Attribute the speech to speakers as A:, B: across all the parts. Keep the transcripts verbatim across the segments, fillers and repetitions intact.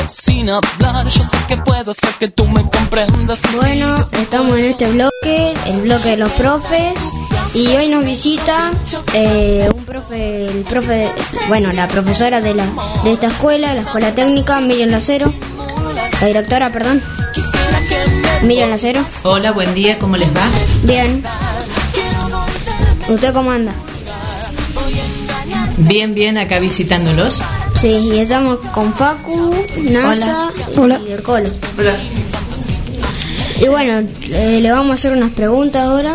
A: sin hablar. Yo sé que puedo hacer que tú me comprendas.
B: Bueno, estamos en este bloque, el bloque de los profes. Y hoy nos visita eh, un profe, el profe, bueno, la profesora de la de esta escuela, la escuela técnica, Miriam Lacero. La directora, perdón. Miriam Lacero.
C: Hola, buen día, ¿cómo les va?
B: Bien. ¿Usted cómo anda?
C: Bien, bien, acá visitándolos.
B: Sí, y estamos con Facu, Nasa
D: Hola.
B: y el Colo.
D: Hola.
B: Y bueno, eh, le vamos a hacer unas preguntas ahora.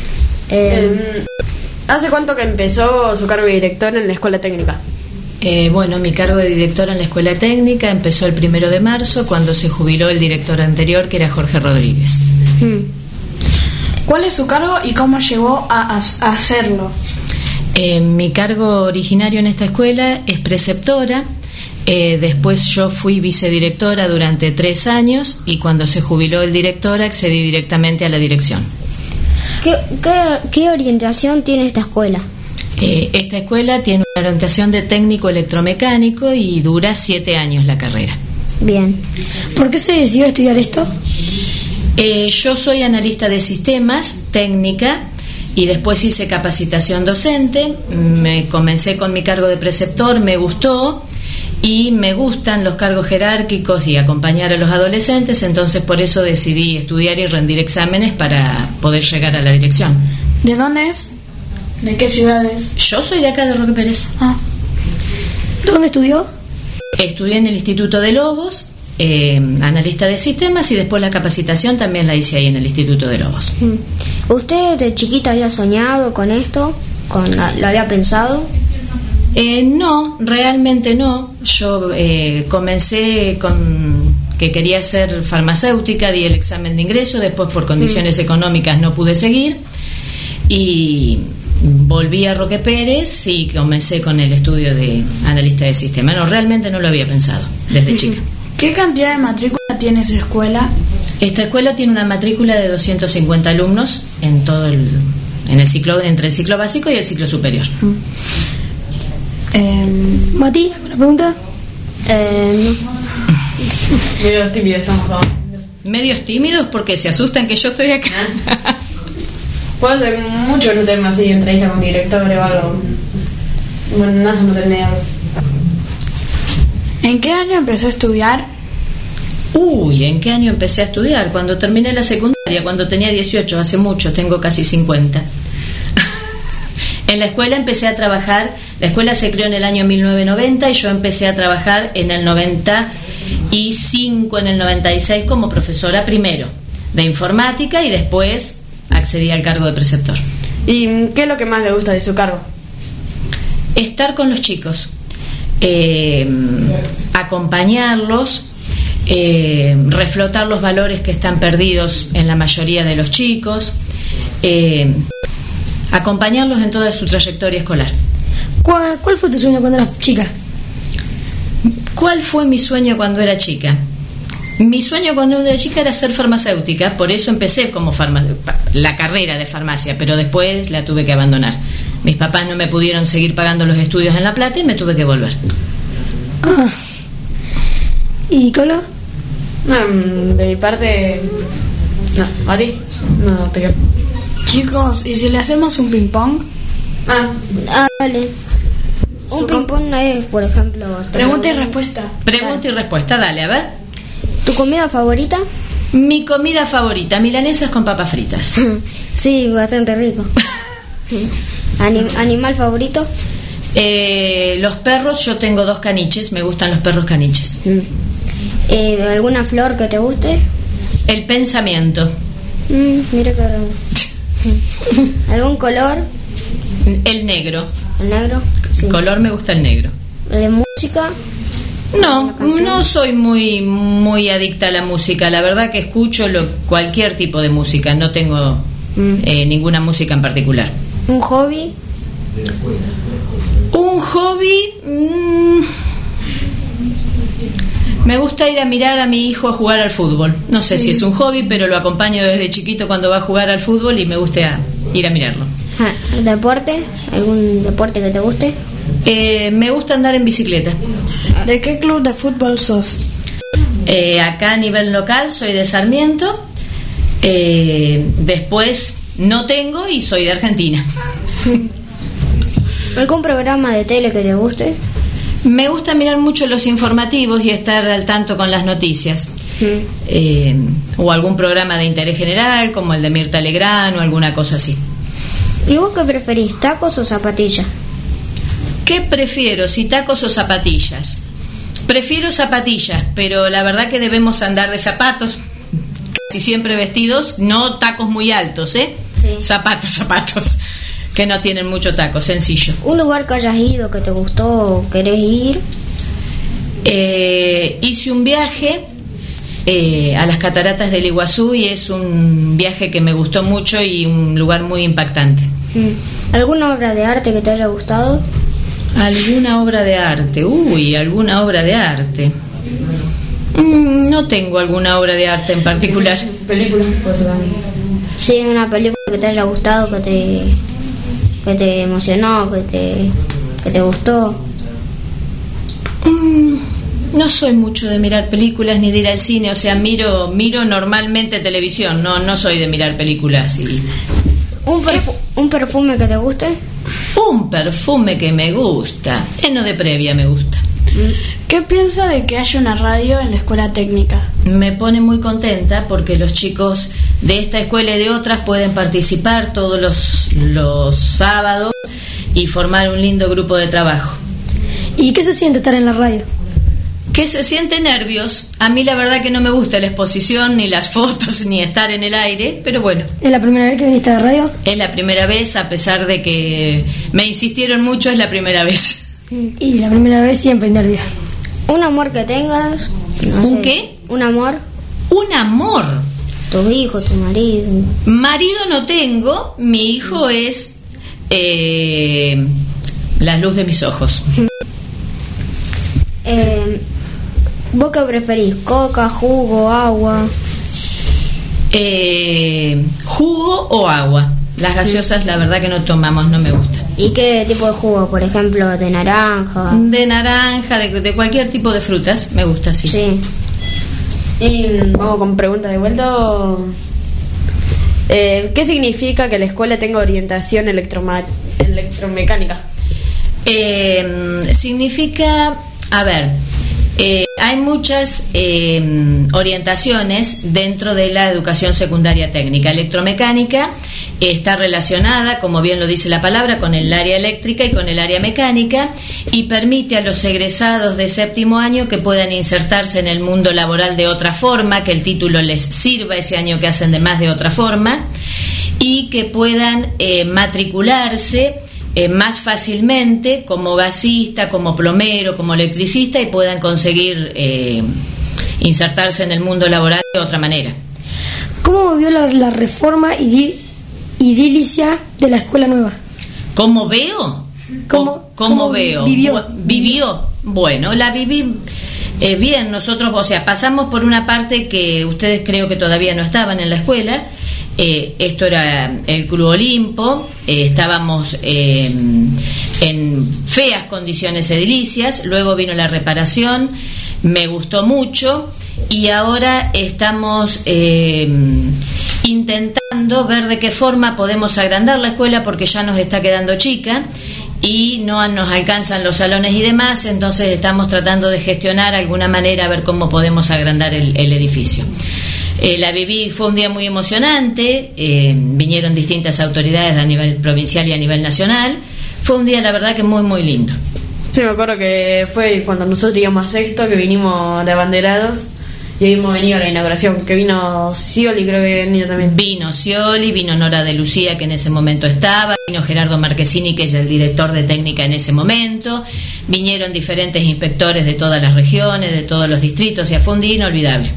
B: Eh,
D: Eh, ¿Hace cuánto que empezó su cargo de director en la escuela técnica?
C: Eh, bueno, mi cargo de directora en la escuela técnica empezó el primero de marzo, cuando se jubiló el director anterior, que era Jorge Rodríguez.
B: hmm.
E: ¿Cuál es su cargo y cómo llegó a, a, a hacerlo?
C: Eh, mi cargo originario en esta escuela es preceptora. Eh, después yo fui vicedirectora durante tres años y cuando se jubiló el director accedí directamente a la dirección.
B: ¿Qué, qué, qué orientación tiene esta escuela?
C: Eh, esta escuela tiene una orientación de técnico electromecánico y dura siete años la carrera.
B: Bien.
D: ¿Por qué se decidió estudiar esto?
C: Eh, yo soy analista de sistemas, técnica, y después hice capacitación docente. Me comencé con mi cargo de preceptor, me gustó y me gustan los cargos jerárquicos y acompañar a los adolescentes, entonces por eso decidí estudiar y rendir exámenes para poder llegar a la dirección.
E: ¿De dónde es? ¿De qué ciudades?
C: Yo soy de acá de Roque Pérez.
E: Ah.
D: ¿Dónde estudió?
C: Estudié en el Instituto de Lobos, eh, analista de sistemas, y después la capacitación también la hice ahí en el Instituto de Lobos.
B: Hmm. ¿Usted de chiquita había soñado con esto? ¿Con, ¿Lo había pensado?
C: Eh, no, realmente no. Yo eh, comencé con que quería ser farmacéutica, di el examen de ingreso, después por condiciones mm. económicas no pude seguir y volví a Roque Pérez y comencé con el estudio de analista de sistemas. No, realmente no lo había pensado desde chica.
E: ¿Qué cantidad de matrícula tiene esa escuela?
C: Esta escuela tiene una matrícula de doscientos cincuenta alumnos en todo el, en el ciclo, entre el ciclo básico y el ciclo superior.
E: Mm. Eh,
D: Mati, ¿alguna pregunta?
B: Eh,
D: Medio tímida estamos todos.
C: Medios tímidos porque se asustan que yo estoy acá.
D: Puedo tener mucho no tener así entrevista con directores o algo. Bueno, no se no tenía.
E: ¿En qué año empezó a estudiar?
C: Uy, ¿en qué año empecé a estudiar? Cuando terminé la secundaria, cuando tenía dieciocho, hace mucho, tengo casi cincuenta. En la escuela empecé a trabajar, la escuela se creó en el año mil novecientos noventa y yo empecé a trabajar en el noventa y cinco, en el noventa y seis como profesora primero de informática y después accedí al cargo de preceptor.
D: ¿Y qué es lo que más le gusta de su cargo?
C: Estar con los chicos, eh, acompañarlos, eh, reflotar los valores que están perdidos en la mayoría de los chicos, eh, acompañarlos en toda su trayectoria escolar.
D: ¿Cuál, cuál fue tu sueño cuando eras chica?
C: ¿Cuál fue mi sueño cuando era chica? Mi sueño cuando era chica era ser farmacéutica, por eso empecé como farma- la carrera de farmacia, pero después la tuve que abandonar. Mis papás no me pudieron seguir pagando los estudios en La Plata y me tuve que volver.
D: Ah. ¿Y Colo?
F: No, de mi parte, no. ¿A ti? No, te quedo.
E: Chicos, ¿y si le hacemos un ping-pong?
F: Ah,
B: ah, vale. Un
E: Su
B: ping-pong es, por ejemplo...
E: Pregunta y respuesta.
C: Pregunta y respuesta, dale, a ver.
B: ¿Tu comida favorita?
C: Mi comida favorita, milanesas con papas fritas.
B: Sí, bastante rico. Anim- ¿Animal favorito?
C: Eh, los perros, yo tengo dos caniches, me gustan los perros caniches.
B: Mm. Eh, ¿Alguna flor que te guste?
C: El pensamiento.
B: Mm, mira qué raro. ¿Algún color?
C: El negro.
B: ¿El negro? Sí.
C: Color me gusta el negro.
B: ¿De música?
C: No, no soy muy muy adicta a la música. La verdad que escucho lo, cualquier tipo de música. No tengo
B: Mm.
C: eh, ninguna música en particular.
B: ¿Un hobby?
C: Un hobby... mm, me gusta ir a mirar a mi hijo a jugar al fútbol. No sé si es un hobby, pero lo acompaño desde chiquito cuando va a jugar al fútbol y me gusta ir a mirarlo.
B: Ah, ¿deporte? ¿Algún deporte que te guste?
C: Eh, me gusta andar en bicicleta.
E: ¿De qué club de fútbol sos?
C: Eh, acá a nivel local soy de Sarmiento, eh, después no tengo y soy de Argentina.
B: ¿Algún programa de tele que te guste?
C: Me gusta mirar mucho los informativos y estar al tanto con las noticias. Mm. Eh, o algún programa de interés general, como el de Mirta Legrand o alguna cosa así.
B: ¿Y vos qué preferís, tacos o zapatillas?
C: ¿Qué prefiero, si tacos o zapatillas? Prefiero zapatillas, pero la verdad que debemos andar de zapatos, casi siempre vestidos, no tacos muy altos, ¿eh? Sí. Zapatos, zapatos, que no tienen mucho taco, sencillo.
B: ¿Un lugar que hayas ido, que te gustó o querés ir?
C: Eh, hice un viaje eh, a las cataratas del Iguazú y es un viaje que me gustó mucho y un lugar muy impactante.
B: ¿Alguna obra de arte que te haya gustado?
C: ¿Alguna obra de arte? Uy, alguna obra de arte. Mm, no tengo alguna obra de arte en particular.
F: ¿Película? Pues también.
B: Sí, una película que te haya gustado, que te que te emocionó, que te que te gustó.
C: Mm, no soy mucho de mirar películas ni de ir al cine, o sea, miro miro normalmente televisión, no no soy de mirar películas. Y
B: ¿Un, perfu- ¿Un perfume que te guste?
C: Un perfume que me gusta. Eno de Previa me gusta.
E: ¿Qué piensa de que haya una radio en la escuela técnica?
C: Me pone muy contenta porque los chicos de esta escuela y de otras pueden participar todos los, los sábados y formar un lindo grupo de trabajo.
G: ¿Y qué se siente estar en la radio?
C: Que se siente nervios. A mí la verdad que no me gusta la exposición, ni las fotos, ni estar en el aire, pero bueno.
G: ¿Es la primera vez que viniste a la radio?
C: Es la primera vez, a pesar de que me insistieron mucho, es la primera vez.
G: Y la primera vez siempre hay nervios.
B: ¿Un amor que tengas? No
C: ¿Un
B: sé.
C: qué?
B: ¿Un amor?
C: Un amor.
B: Tu hijo, tu marido.
C: Marido no tengo, mi hijo es eh, la luz de mis ojos.
B: Eh... ¿Vos qué preferís? ¿Coca, jugo, agua?
C: Eh, ¿Jugo o agua? Las gaseosas la verdad que no tomamos, no me gustan.
B: ¿Y qué tipo de jugo? Por ejemplo, de naranja.
C: De naranja, de, de cualquier tipo de frutas, me gusta, sí.
B: Sí.
F: Y vamos con pregunta de vuelta. Eh, ¿Qué significa que la escuela tenga orientación electroma- electromecánica?
C: Eh, significa, a ver, eh, hay muchas eh, orientaciones dentro de la educación secundaria técnica. Electromecánica está relacionada, como bien lo dice la palabra, con el área eléctrica y con el área mecánica, y permite a los egresados de séptimo año que puedan insertarse en el mundo laboral de otra forma, que el título les sirva ese año que hacen de más de otra forma, y que puedan eh, matricularse Eh, más fácilmente como gasista, como plomero, como electricista, y puedan conseguir eh, insertarse en el mundo laboral de otra manera.
G: ¿Cómo vio la, la reforma y edilicia de la escuela nueva?
C: ¿Cómo veo?
G: ¿Cómo,
C: ¿Cómo,
G: cómo
C: veo?
G: Vivió.
C: ¿Vivió? Bueno, la viví eh, bien. Nosotros, o sea, pasamos por una parte que ustedes creo que todavía no estaban en la escuela. Eh, esto era el Club Olimpo, eh, estábamos eh, en feas condiciones edilicias, luego vino la reparación, me gustó mucho, y ahora estamos eh, intentando ver de qué forma podemos agrandar la escuela, porque ya nos está quedando chica y no nos alcanzan los salones y demás, entonces estamos tratando de gestionar alguna manera a ver cómo podemos agrandar el, el edificio. Eh, la viví, fue un día muy emocionante, eh, vinieron distintas autoridades a nivel provincial y a nivel nacional, fue un día la verdad que muy muy lindo.
F: Sí, me acuerdo que fue cuando nosotros íbamos a sexto, que vinimos de abanderados y ahí hemos venido a la inauguración, que vino Scioli, creo que vino también.
C: Vino Scioli, vino Nora de Lucía, que en ese momento estaba, vino Gerardo Marquesini, que es el director de técnica en ese momento, vinieron diferentes inspectores de todas las regiones, de todos los distritos, o sea, fue un día inolvidable.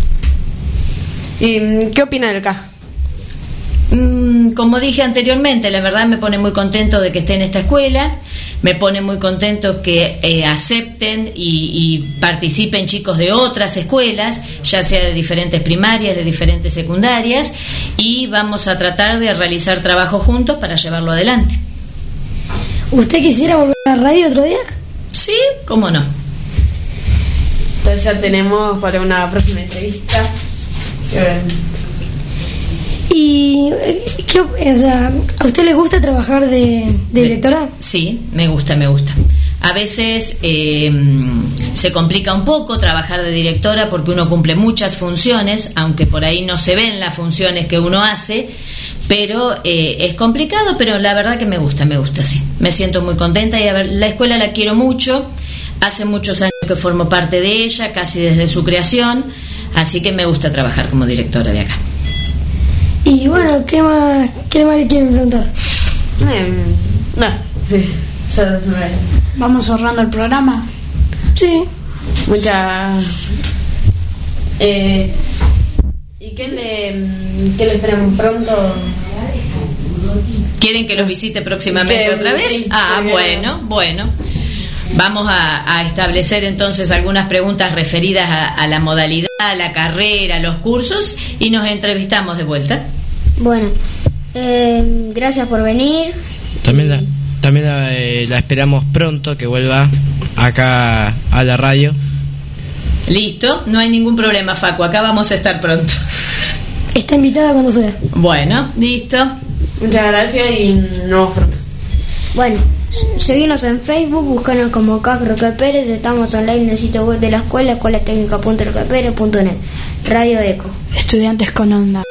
F: ¿Y qué opina del C A J?
C: Mm, como dije anteriormente, la verdad me pone muy contento de que esté en esta escuela, me pone muy contento que eh, acepten y, y participen chicos de otras escuelas, ya sea de diferentes primarias, de diferentes secundarias, y vamos a tratar de realizar trabajo juntos para llevarlo adelante.
G: ¿Usted quisiera volver a la radio otro día?
C: Sí, cómo no.
F: Entonces ya tenemos para una próxima entrevista. Eh,
G: ¿Y eh, qué, o sea, a usted le gusta trabajar de, de directora?
C: Sí, me gusta, me gusta. A veces eh, se complica un poco trabajar de directora porque uno cumple muchas funciones, aunque por ahí no se ven las funciones que uno hace, pero eh, es complicado, pero la verdad que me gusta, me gusta, sí. Me siento muy contenta y a ver, la escuela la quiero mucho, hace muchos años que formo parte de ella, casi desde su creación, así que me gusta trabajar como directora de acá.
G: Y bueno, ¿qué más, qué más le quieren preguntar?
F: eh, no, sí, solo se me...
E: Vamos cerrando el programa.
G: Sí.
F: Muchas... Eh, ¿Y qué le, qué le esperamos pronto?
C: ¿Quieren que los visite próximamente
F: Que-
C: otra vez?
F: sí,
C: Ah,
F: que-
C: bueno, bueno. Vamos a, a establecer entonces algunas preguntas referidas a, a la modalidad, a la carrera, a los cursos y nos entrevistamos de vuelta.
B: Bueno, eh, gracias por venir.
H: También la, también la, eh, la esperamos pronto que vuelva acá a la radio.
C: Listo, no hay ningún problema, Facu, acá vamos a estar pronto.
G: Está invitada cuando sea.
C: Bueno, listo.
F: Muchas gracias y nos vemos pronto.
B: Bueno, seguimos en Facebook, búscanos como C A C Roque Pérez, estamos online en el sitio web de la escuela, escuela técnica punto roque pérez punto net, Radio Eco.
E: Estudiantes con onda.